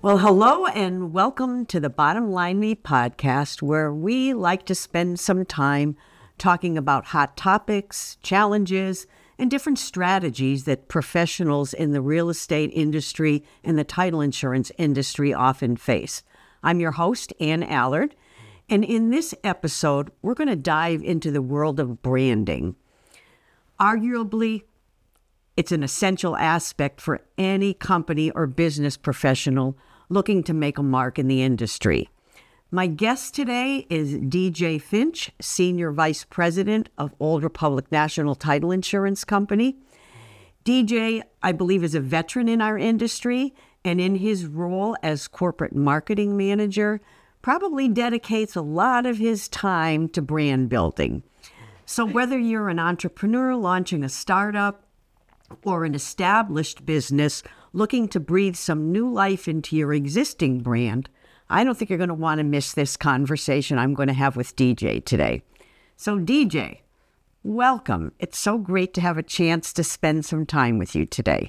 Well, hello and welcome to the Bottom Line Me podcast, where we like to spend some time talking about hot topics, challenges, and different strategies that professionals in the real estate industry and the title insurance industry often face. I'm your host, Ann Allard, and in this episode, we're going to dive into the world of branding. Arguably, it's an essential aspect for any company or business professional looking to make a mark in the industry. My guest today is DJ Finch, Senior Vice President of Old Republic National Title Insurance Company. DJ, I believe, is a veteran in our industry, and in his role as corporate marketing manager, probably dedicates a lot of his time to brand building. So whether you're an entrepreneur launching a startup or an established business looking to breathe some new life into your existing brand, I don't think you're going to want to miss this conversation I'm going to have with DJ today. So DJ, welcome. It's so great to have a chance to spend some time with you today.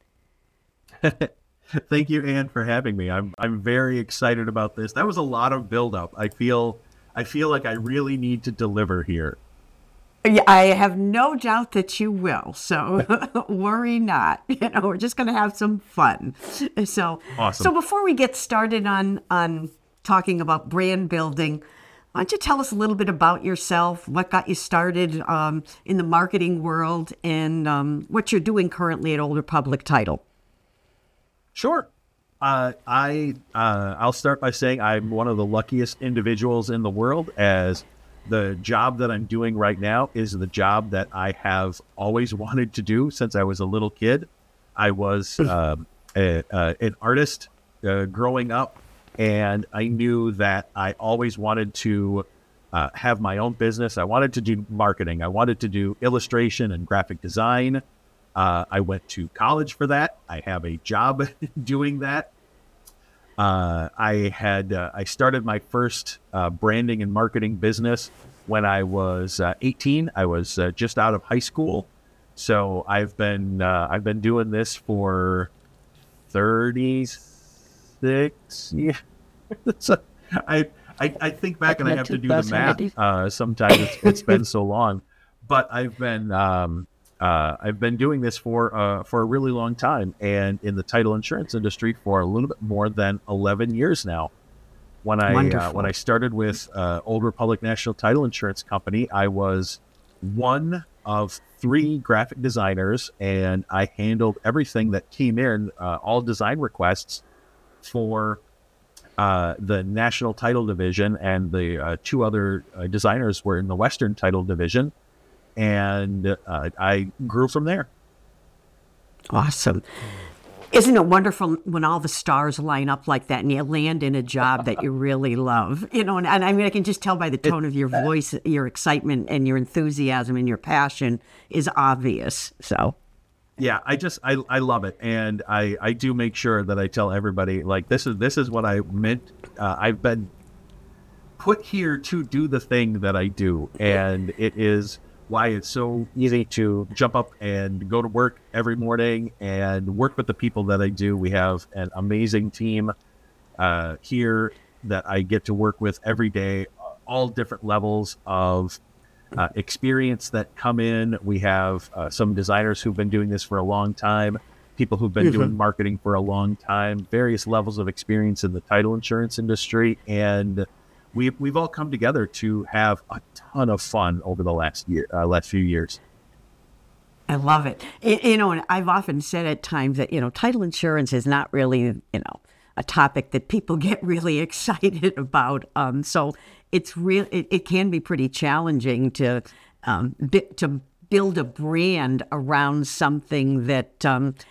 Thank you, Ann, for having me. I'm very excited about this. That was a lot of buildup. I feel like I really need to deliver here. I have no doubt that you will. So worry not. We're just going to have some fun. So awesome. So before we get started on talking about brand building, why don't you tell us a little bit about yourself, what got you started in the marketing world, and what you're doing currently at Old Republic Title? Sure. I'll start by saying I'm one of the luckiest individuals in the world, as the job that I'm doing right now is the job that I have always wanted to do since I was a little kid. I was an artist growing up, and I knew that I always wanted to have my own business. I wanted to do marketing. I wanted to do illustration and graphic design. I went to college for that. I have a job doing that. I started my first branding and marketing business when I was 18. I was just out of high school, so I've been doing this for 36 years. So I think back and I have to do the math. Sometimes it's been so long, but I've been doing this for a really long time, and in the title insurance industry for a little bit more than 11 years now. When I started with Old Republic National Title Insurance Company, I was one of 3 graphic designers, and I handled everything that came in, all design requests for the National Title Division, and the 2 other designers were in the Western Title Division. And I grew from there. Awesome. Isn't it wonderful when all the stars line up like that and you land in a job that you really love? And I mean, I can just tell by the tone of your voice, your excitement and your enthusiasm and your passion is obvious. So, yeah, I love it. And I do make sure that I tell everybody, like, this is what I meant. I've been put here to do the thing that I do. And it is why it's so easy to jump up and go to work every morning and work with the people that I do. We have an amazing team here that I get to work with every day, all different levels of experience that come in. We have some designers who've been doing this for a long time, people who've been doing marketing for a long time, various levels of experience in the title insurance industry, and we've all come together to have a ton of fun over the last few years. I love it. And I've often said at times that, title insurance is not really, a topic that people get really excited about. So it's real. It can be pretty challenging to build a brand around something that,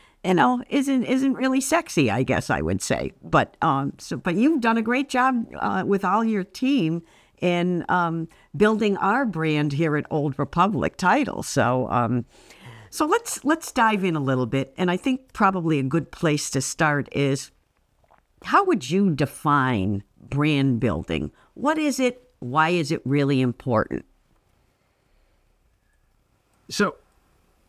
isn't really sexy, I guess I would say. But but you've done a great job with all your team in building our brand here at Old Republic Title. So let's dive in a little bit. And I think probably a good place to start is, how would you define brand building? What is it? Why is it really important? So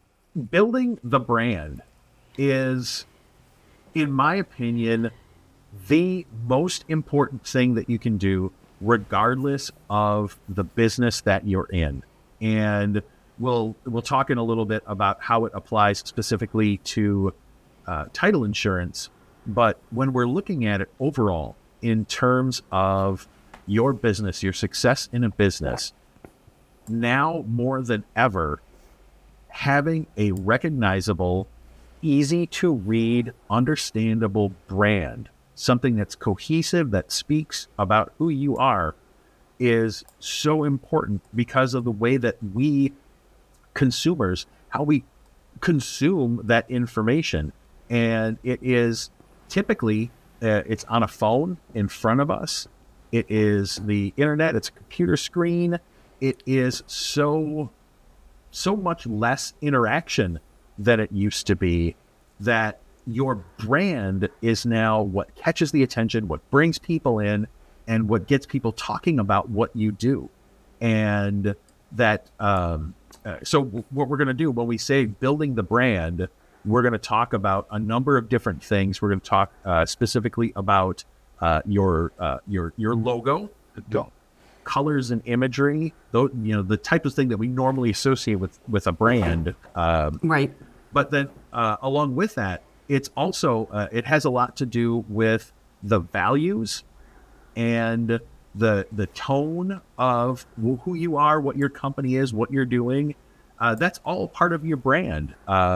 building the brand is, in my opinion, the most important thing that you can do, regardless of the business that you're in. And we'll talk in a little bit about how it applies specifically to title insurance. But when we're looking at it overall, in terms of your business, your success in a business, now more than ever, having a recognizable, easy to read, understandable brand, something that's cohesive, that speaks about who you are, is so important because of the way that we consumers, how we consume that information. And it is typically, it's on a phone in front of us. It is the internet. It's a computer screen. It is so much less interaction than it used to be, that your brand is now what catches the attention, what brings people in, and what gets people talking about what you do. And that, so what we're going to do when we say building the brand, we're going to talk about a number of different things. We're going to talk specifically about your logo, colors and imagery, the type of thing that we normally associate with a brand. Right. But then along with that, it's also, it has a lot to do with the values and the tone of who you are, what your company is, what you're doing. That's all part of your brand.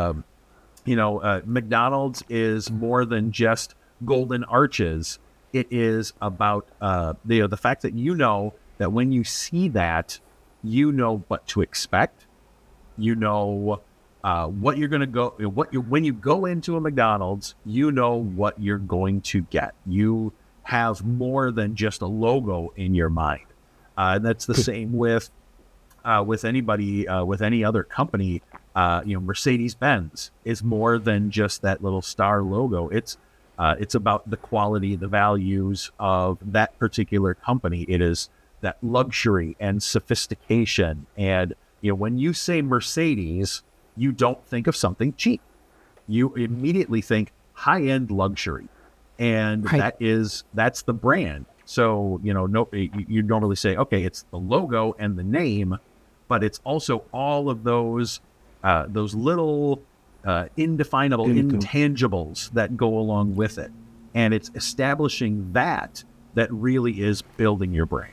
McDonald's is more than just golden arches. It is about the fact that that when you see that, you know what to expect. You know what you're going to go. When you go into a McDonald's, you know what you're going to get. You have more than just a logo in your mind. And that's the same with anybody, with any other company. Mercedes-Benz is more than just that little star logo. It's about the quality, the values of that particular company. It is that luxury and sophistication. And, when you say Mercedes, you don't think of something cheap. You immediately think high-end luxury. And right. that's the brand. So, you normally say, okay, it's the logo and the name, but it's also all of those little indefinable intangibles that go along with it. And it's establishing that really is building your brand.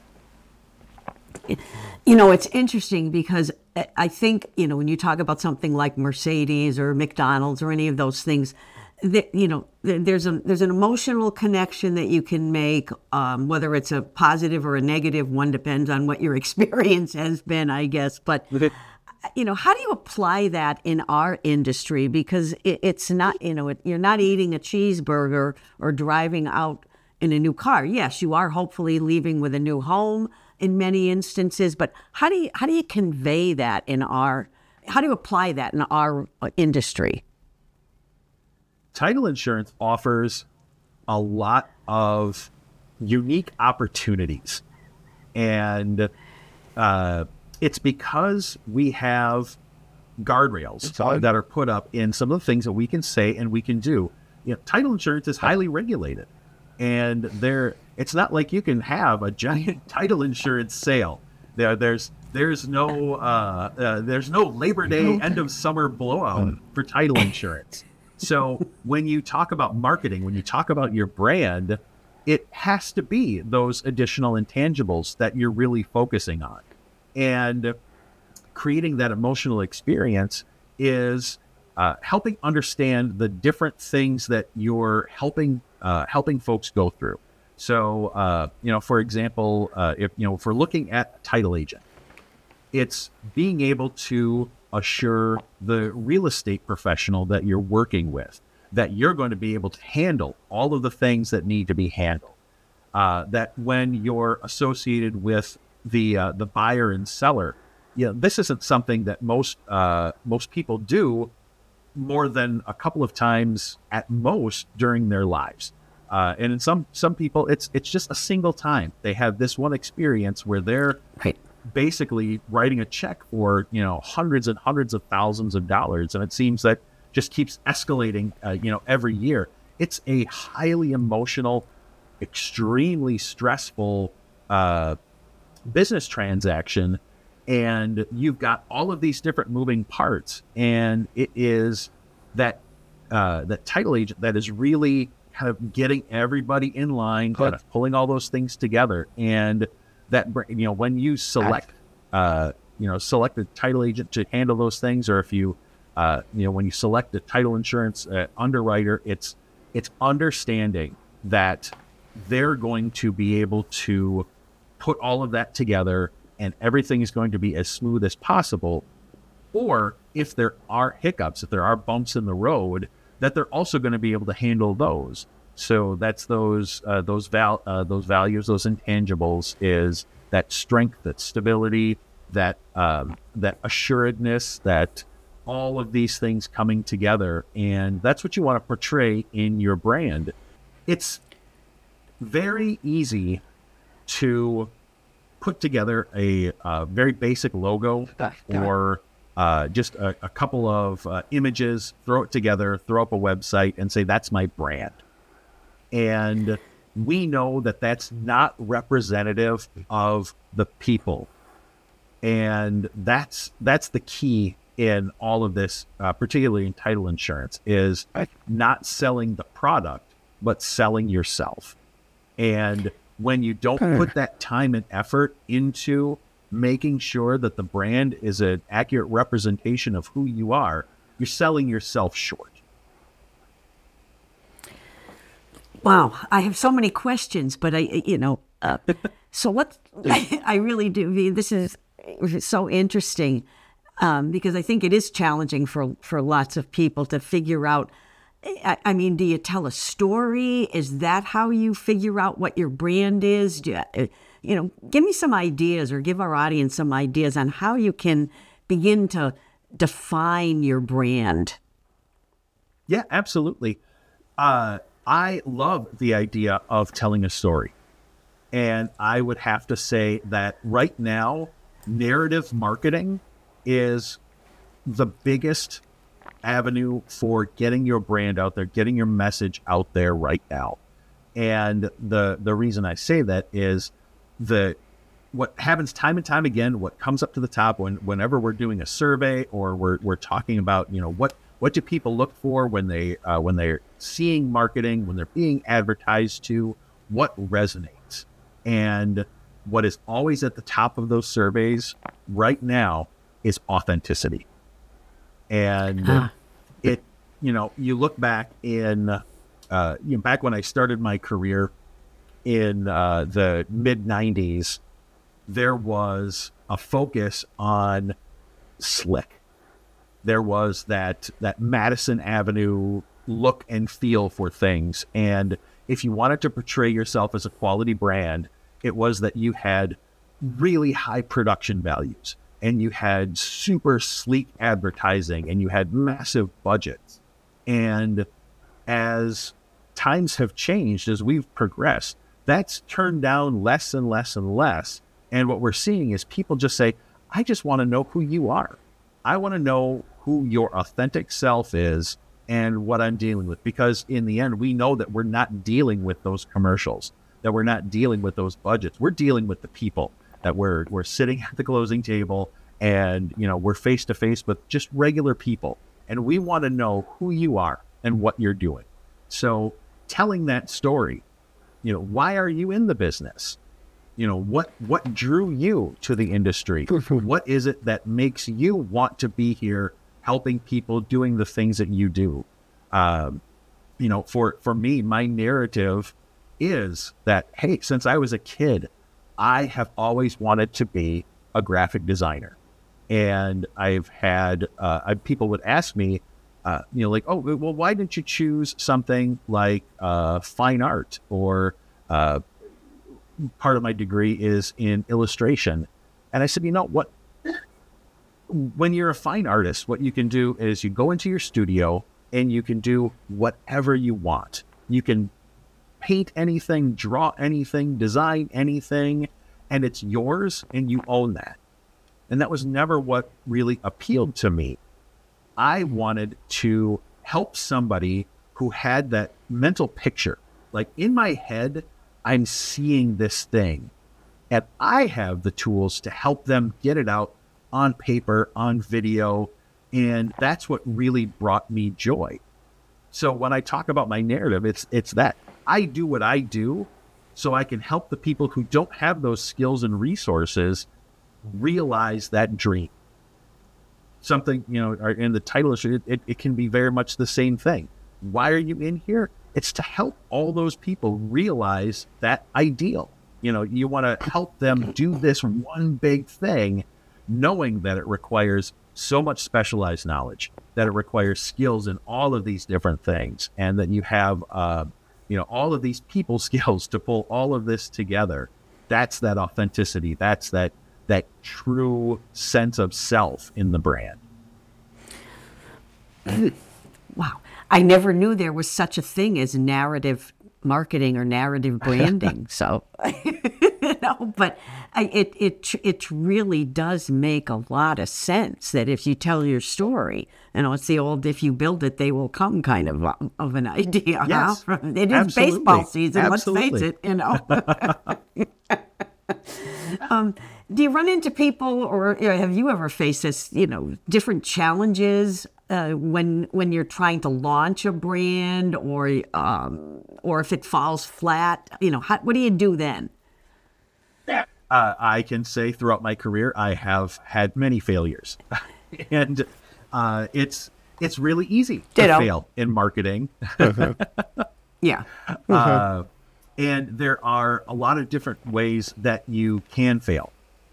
It's interesting because I think, when you talk about something like Mercedes or McDonald's or any of those things, that, there's an emotional connection that you can make, whether it's a positive or a negative one, depends on what your experience has been, I guess. But, how do you apply that in our industry? Because it's not, you're not eating a cheeseburger or driving out in a new car. Yes, you are hopefully leaving with a new home in many instances, but how do you convey that how do you apply that in our industry? Title insurance offers a lot of unique opportunities, and it's because we have guardrails that are put up in some of the things that we can say and we can do. Title insurance is highly regulated, and it's not like you can have a giant title insurance sale. There's no Labor Day end of summer blowout for title insurance. So when you talk about marketing, when you talk about your brand, it has to be those additional intangibles that you're really focusing on. And creating that emotional experience is helping understand the different things that you're helping folks go through. So, for example, if we're looking at a title agent, it's being able to assure the real estate professional that you're working with that you're going to be able to handle all of the things that need to be handled. That when you're associated with the buyer and seller, this isn't something that most people do more than a couple of times at most during their lives. And in some people, it's just a single time. They have this one experience where they're basically writing a check for, hundreds and hundreds of thousands of dollars. And it seems that just keeps escalating, every year. It's a highly emotional, extremely stressful business transaction, and you've got all of these different moving parts, and it is that that title agent that is really kind of getting everybody in line, kind of pulling all those things together. And that, when you select select a title agent to handle those things, or if you when you select a title insurance underwriter, it's understanding that they're going to be able to put all of that together and everything is going to be as smooth as possible. Or if there are hiccups, if there are bumps in the road, that they're also going to be able to handle those. So that's those values, those intangibles, is that strength, that stability, that assuredness, that all of these things coming together. And that's what you want to portray in your brand. It's very easy to put together a very basic logo or just a couple of images, throw it together, throw up a website and say, that's my brand. And we know that that's not representative of the people. And that's the key in all of this, particularly in title insurance, is not selling the product, but selling yourself. And when you don't put that time and effort into making sure that the brand is an accurate representation of who you are, you're selling yourself short. Wow, I have so many questions, but so what? I really do. This is so interesting because I think it is challenging for lots of people to figure out. I mean, do you tell a story? Is that how you figure out what your brand is? Give me some ideas, or give our audience some ideas on how you can begin to define your brand. Yeah, absolutely. I love the idea of telling a story. And I would have to say that right now, narrative marketing is the biggest avenue for getting your brand out there, getting your message out there right now. And the reason I say that is what happens time and time again, what comes up to the top whenever we're doing a survey or we're talking about, what do people look for when they're seeing marketing, when they're being advertised to, what resonates. And what is always at the top of those surveys right now is authenticity. And you look back back when I started my career in the mid 90s, there was a focus on slick. There was that Madison Avenue look and feel for things. And if you wanted to portray yourself as a quality brand, it was that you had really high production values and you had super sleek advertising and you had massive budgets. And as times have changed, as we've progressed, that's turned down less and less and less. And what we're seeing is people just say, I just want to know who you are. I want to know who your authentic self is and what I'm dealing with. Because in the end, we know that we're not dealing with those commercials, that we're not dealing with those budgets. We're dealing with the people, that we're sitting at the closing table and, we're face to face with just regular people. And we want to know who you are and what you're doing. So telling that story, why are you in the business? What drew you to the industry? What is it that makes you want to be here helping people, doing the things that you do? For me, my narrative is that, hey, since I was a kid, I have always wanted to be a graphic designer. And I've had, people would ask me, oh, well, why didn't you choose something like fine art? Or part of my degree is in illustration. And I said, what? When you're a fine artist, what you can do is you go into your studio and you can do whatever you want. You can paint anything, draw anything, design anything, and it's yours and you own that. And that was never what really appealed to me. I wanted to help somebody who had that mental picture. Like in my head, I'm seeing this thing, and I have the tools to help them get it out on paper, on video, and that's what really brought me joy. So when I talk about my narrative, it's that I do what I do so I can help the people who don't have those skills and resources realize that dream. Something, in the title, it can be very much the same thing. Why are you in here? It's to help all those people realize that ideal. You want to help them do this one big thing, knowing that it requires so much specialized knowledge, that it requires skills in all of these different things, and that you have, all of these people skills to pull all of this together. That's that authenticity. That's that true sense of self in the brand. Wow. I never knew there was such a thing as narrative marketing or narrative branding. So, but it really does make a lot of sense that if you tell your story, it's the old "if you build it, they will come" kind of an idea. Yes, huh? It is absolutely. Baseball season. Absolutely. Let's face it. Do you run into people, or have you ever faced this? Different challenges when you're trying to launch a brand, or if it falls flat. What do you do then? I can say throughout my career, I have had many failures, and it's really easy to fail in marketing. Yeah. And there are a lot of different ways that you can fail.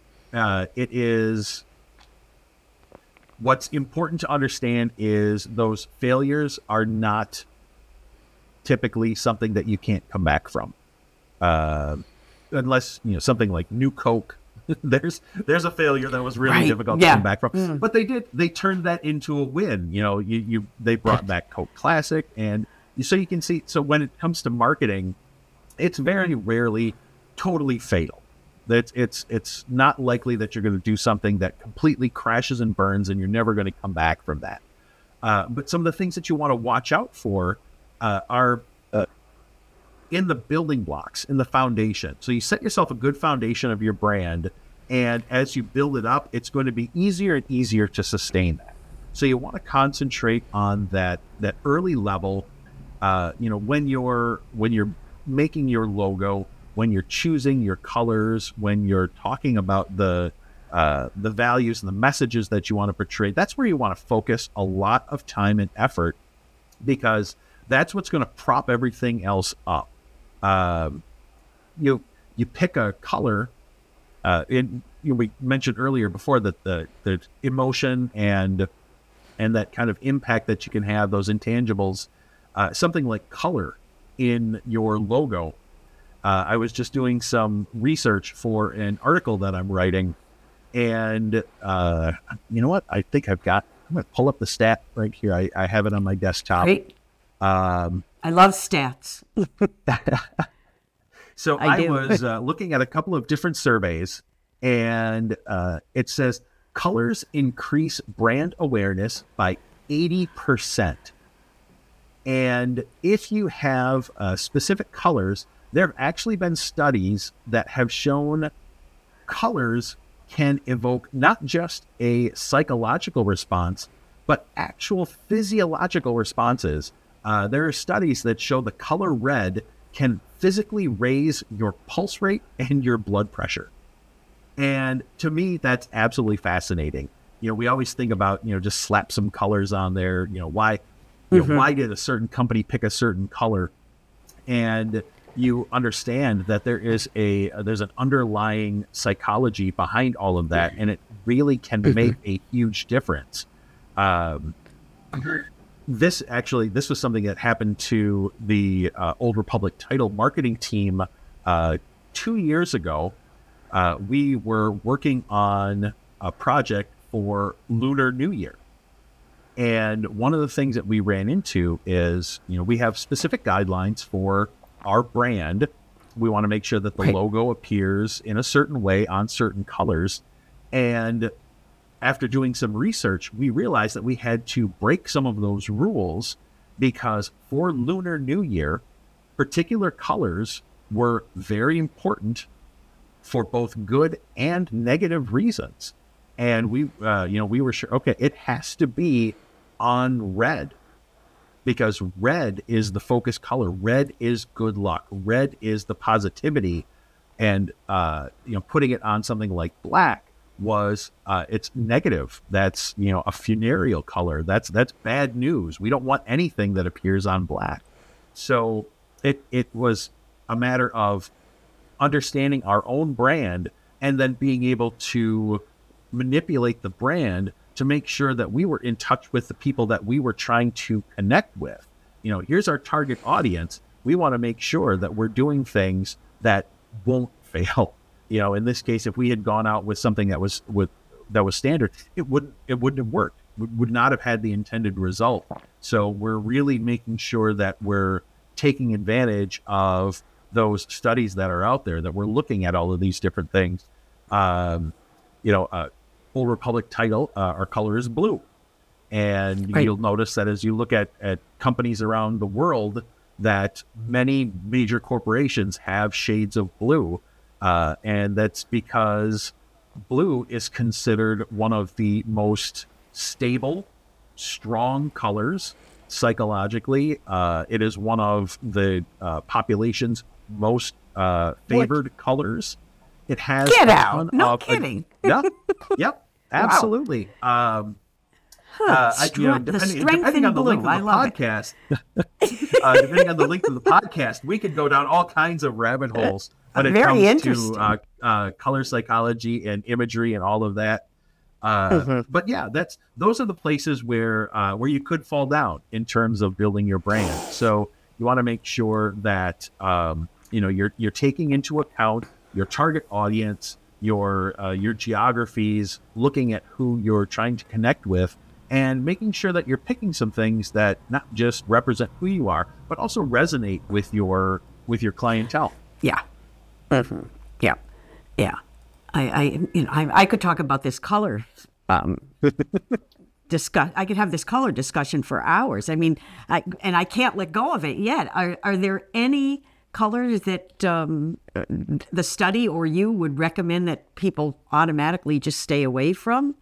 What's important to understand is those failures are not typically something that you can't come back from. Unless, something like New Coke, there's a failure that was really difficult to come back from. But they turned that into a win. They brought back Coke Classic, and so you can see, so when it comes to marketing, it's very rarely totally fatal. It's not likely that you're going to do something that completely crashes and burns and you're never going to come back from that. But some of the things that you want to watch out for are in the building blocks, in the foundation. So you set yourself a good foundation of your brand, and as you build it up, it's going to be easier and easier to sustain that. So you want to concentrate on that early level. When you're making your logo, when you're choosing your colors, when you're talking about the values and the messages that you want to portray, that's where you want to focus a lot of time and effort, because that's what's going to prop everything else up. You pick a color. We mentioned earlier before that the emotion and that kind of impact that you can have, those intangibles. Something like color in your logo. I was just doing some research for an article that I'm writing, and you know what? I think I'm going to pull up the stat right here. I have it on my desktop. Great. I love stats. So I was looking at a couple of different surveys, and it says colors increase brand awareness by 80%. And if you have specific colors, there have actually been studies that have shown colors can evoke not just a psychological response, but actual physiological responses. There are studies that show the color red can physically raise your pulse rate and your blood pressure. And to me, that's absolutely fascinating. We always think about, just slap some colors on there. Why did a certain company pick a certain color? And you understand that there's an underlying psychology behind all of that, and it really can make a huge difference. This was something that happened to the Old Republic title marketing team 2 years ago. We were working on a project for Lunar New Year. And one of the things that we ran into is, we have specific guidelines for our brand. We want to make sure that the logo appears in a certain way on certain colors. And after doing some research, we realized that we had to break some of those rules, because for Lunar New Year, particular colors were very important for both good and negative reasons. And we were sure, okay, it has to be on red, because red is the focus color. Red is good luck. Red is the positivity. And, putting it on something like black was, it's negative. That's, a funereal color. That's bad news. We don't want anything that appears on black. So it was a matter of understanding our own brand and then being able to manipulate the brand to make sure that we were in touch with the people that we were trying to connect with. Here's our target audience. We want to make sure that we're doing things that won't fail. In this case, if we had gone out with something that was standard, it wouldn't have worked. Would not have had the intended result. So we're really making sure that we're taking advantage of those studies that are out there, that we're looking at all of these different things. Old Republic title, our color is blue. And right. You'll notice that as you look at companies around the world, that many major corporations have shades of blue. And that's because blue is considered one of the most stable, strong colors psychologically. It is one of the population's most favored colors. It has Get out! No kidding. Yep, absolutely. Wow. Depending on the length of the podcast, depending on the length of the podcast, we could go down all kinds of rabbit holes when it comes to color psychology and imagery and all of that. But yeah, those are the places where you could fall down in terms of building your brand. So you want to make sure that you're taking into account your target audience, your geographies, looking at who you're trying to connect with, and making sure that you're picking some things that not just represent who you are, but also resonate with your clientele. Yeah. Mm-hmm. Yeah. Yeah. I could talk about this color I could have this color discussion for hours. I mean, I can't let go of it yet. Are there any colors that the study or you would recommend that people automatically just stay away from?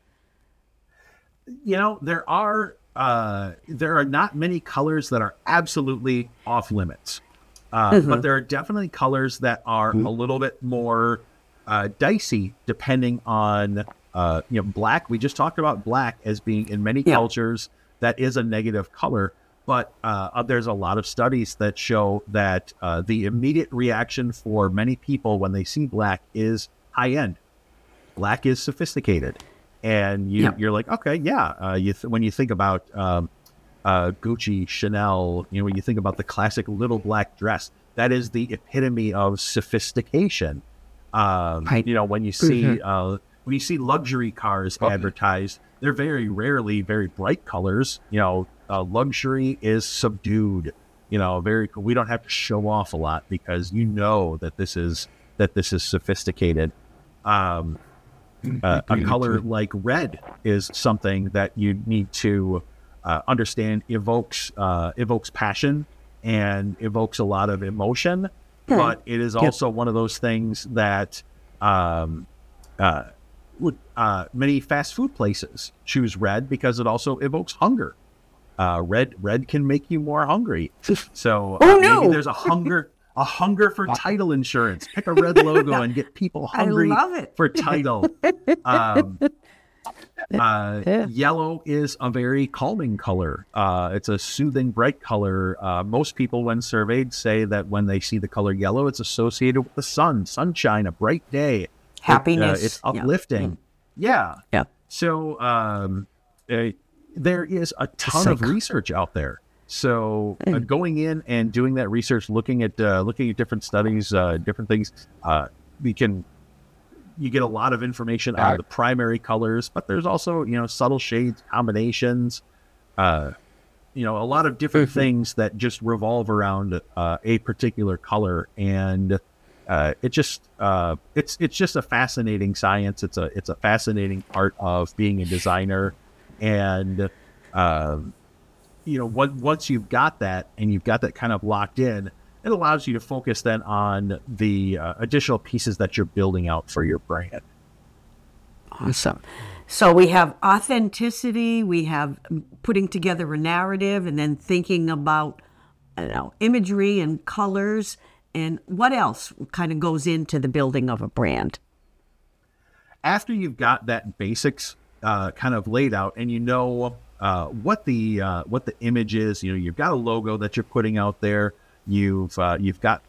There are not many colors that are absolutely off limits, but there are definitely colors that are a little bit more dicey depending on black. We just talked about black as being in many cultures that is a negative color, but there's a lot of studies that show that the immediate reaction for many people when they see black is high end. Black is sophisticated. And you're like, okay, when you think about Gucci, Chanel, when you think about the classic little black dress, that is the epitome of sophistication. Right. When you see luxury cars advertised, they're very rarely very bright colors. Luxury is subdued. Very. We don't have to show off a lot because that this is sophisticated. A color like red is something that you need to understand evokes passion and evokes a lot of emotion, but it is also one of those things that many fast food places choose red because it also evokes hunger. Red can make you more hungry. So maybe there's a hunger for title insurance. Pick a red logo and get people hungry for title. Yellow is a very calming color. It's a soothing, bright color. Most people, when surveyed, say that when they see the color yellow, it's associated with the sun, sunshine, a bright day. Happiness. It's uplifting. Yeah. So there is a ton of research out there. So going in and doing that research, looking at different studies, different things, you get a lot of information on the primary colors, but there's also, subtle shades, combinations, a lot of different things that just revolve around a particular color. And it's just a fascinating science. It's a fascinating part of being a designer. And, once you've got that and you've got that kind of locked in, it allows you to focus then on the additional pieces that you're building out for your brand. Awesome. So we have authenticity, we have putting together a narrative, and then thinking about, I don't know, imagery and colors. And what else kind of goes into the building of a brand? After you've got that basics kind of laid out, and you know what the image is, you know, you've got a logo that you're putting out there. You've got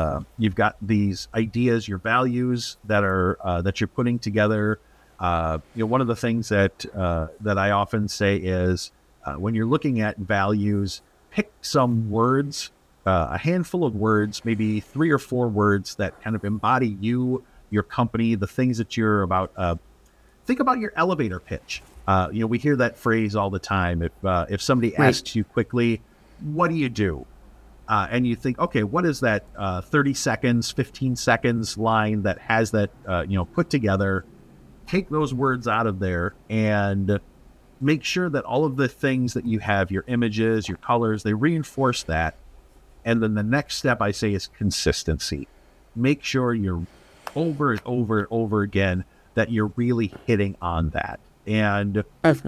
these ideas, your values that you're putting together. You know, one of the things that I often say is when you're looking at values, pick some words, a handful of words, maybe 3 or 4 words that kind of embody you, your company, the things that you're about. Think about your elevator pitch. You know, we hear that phrase all the time. If somebody asks you quickly, what do you do? And you think, okay, what is that 30 seconds, 15 seconds line that has that, put together? Take those words out of there and make sure that all of the things that you have, your images, your colors, they reinforce that. And then the next step I say is consistency. Make sure you're over and over and over again that you're really hitting on that. And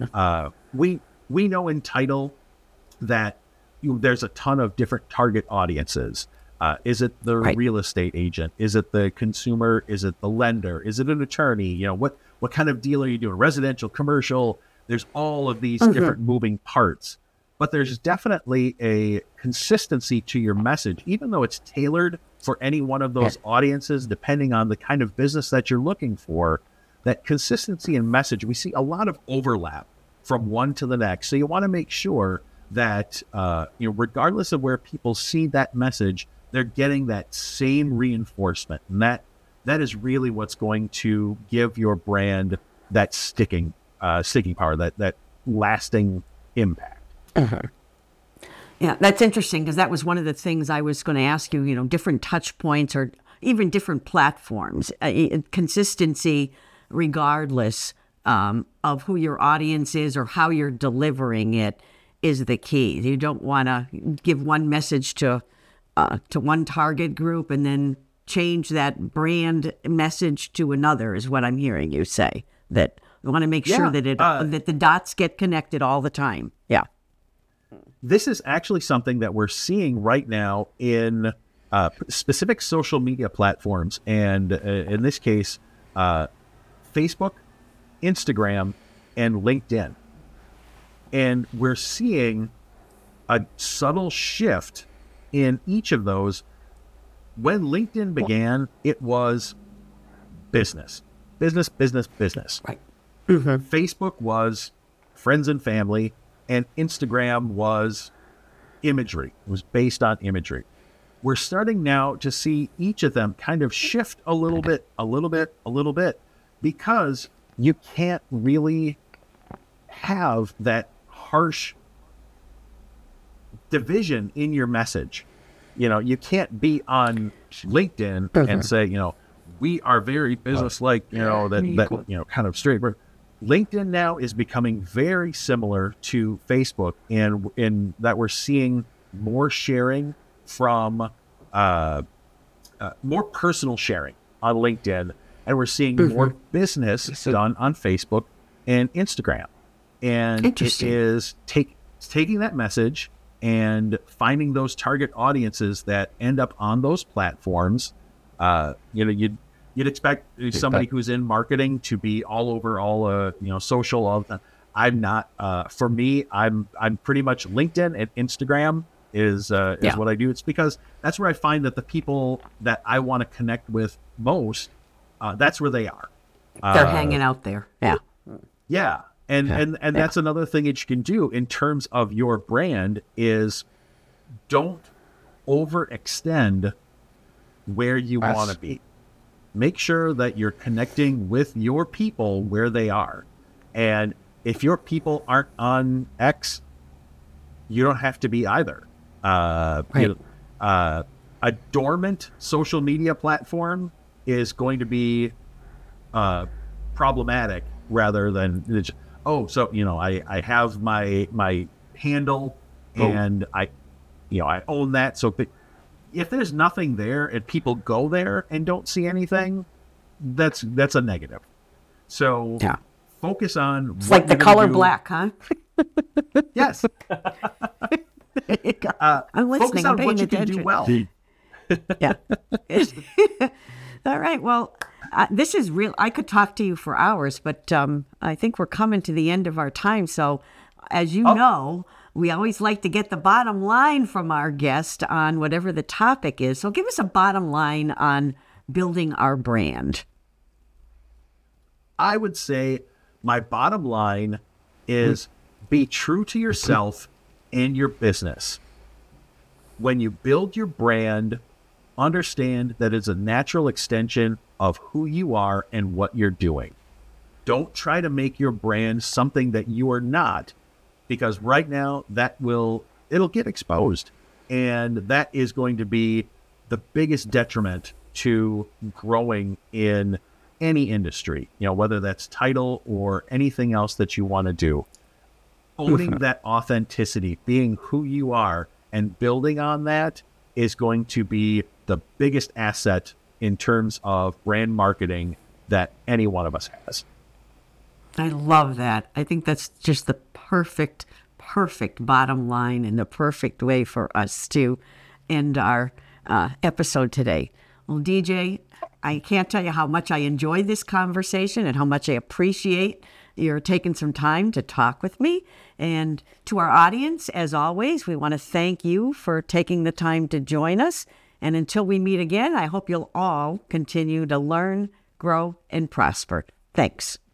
we know in title that there's a ton of different target audiences. Is it the real estate agent? Is it the consumer? Is it the lender? Is it an attorney? You know, what kind of deal are you doing? Residential, commercial? There's all of these different moving parts. But there's definitely a consistency to your message, even though it's tailored for any one of those audiences, depending on the kind of business that you're looking for. That consistency in message, we see a lot of overlap from one to the next. So you want to make sure that, regardless of where people see that message, they're getting that same reinforcement. And that is really what's going to give your brand that sticking power, that lasting impact. Yeah, that's interesting because that was one of the things I was going to ask you, different touch points or even different platforms, consistency regardless of who your audience is or how you're delivering it is the key. You don't want to give one message to one target group and then change that brand message to another is what I'm hearing you say. That you want to make sure that that the dots get connected all the time. Yeah. This is actually something that we're seeing right now in specific social media platforms. And in this case, Facebook, Instagram, and LinkedIn. And we're seeing a subtle shift in each of those. When LinkedIn began, it was business. Right. Facebook was friends and family, and Instagram was imagery. It was based on imagery. We're starting now to see each of them kind of shift a little bit, because you can't really have that harsh division in your message. You can't be on LinkedIn and say, we are very business-like, that kind of straight. LinkedIn now is becoming very similar to Facebook in that we're seeing more sharing from more personal sharing on LinkedIn, and we're seeing more business done on Facebook and Instagram. And it is taking that message and finding those target audiences that end up on those platforms. You'd expect somebody who's in marketing to be all over social all the time. I'm not. For me, I'm pretty much LinkedIn and Instagram is what I do. It's because that's where I find that the people that I want to connect with most, that's where they are. They're hanging out there. Yeah. Yeah. And that's another thing that you can do in terms of your brand is don't overextend where you want to be. Make sure that you're connecting with your people where they are. And if your people aren't on X, you don't have to be either. A dormant social media platform is going to be problematic rather than, I have my handle and I own that. So if there's nothing there and people go there and don't see anything, that's a negative. So Yeah. focus on It's like the color black, huh? Yes. There you go. I'm Focus listening. I'm on paying what you can attention. do well. Yeah. All right. Well, this is real. I could talk to you for hours, but I think we're coming to the end of our time. So, as you know, we always like to get the bottom line from our guest on whatever the topic is. So, give us a bottom line on building our brand. I would say my bottom line is be true to yourself and your business. When you build your brand, understand that it's a natural extension of who you are and what you're doing. Don't try to make your brand something that you are not, because right now it'll get exposed. And that is going to be the biggest detriment to growing in any industry, whether that's title or anything else that you want to do. Owning that authenticity, being who you are, and building on that is going to be the biggest asset in terms of brand marketing that any one of us has. I love that. I think that's just the perfect bottom line and the perfect way for us to end our episode today. Well, DJ, I can't tell you how much I enjoyed this conversation and how much I appreciate you're taking some time to talk with me. And to our audience, as always, we want to thank you for taking the time to join us. And until we meet again, I hope you'll all continue to learn, grow, and prosper. Thanks.